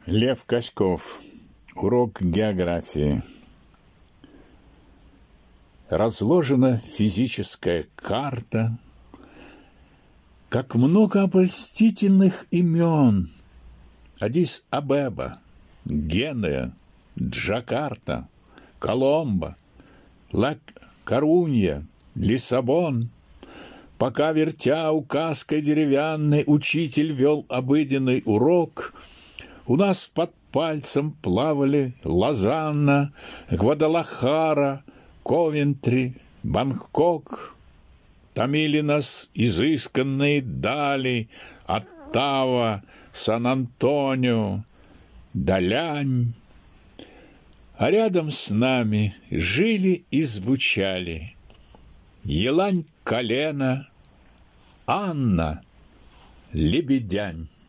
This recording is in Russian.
Лев Каськов. Урок географии. Разложена физическая карта, как много обольстительных имен. Аддис-Абеба, Генуя, Джакарта, Коломбо, Ла-Корунья, Лиссабон. Пока, вертя указкой деревянной, учитель вел обыденный урок, у нас под пальцем плавали Лозанна, Гвадалахара, Ковентри, Бангкок. Томили нас изысканные дали, Оттава, Сан-Антонио, Далянь. А рядом с нами жили и звучали Елань-Колена, Анна, Лебедянь.